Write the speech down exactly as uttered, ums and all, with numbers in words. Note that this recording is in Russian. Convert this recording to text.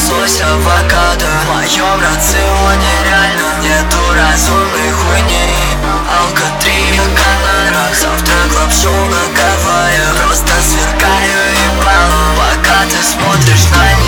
лосось, авокадо. В моем рационе реально нету разумной хуйни. Алкотрия, канарах, завтрак, лапшу на Гавайях. Просто сверкаю и балу, пока ты смотришь на них.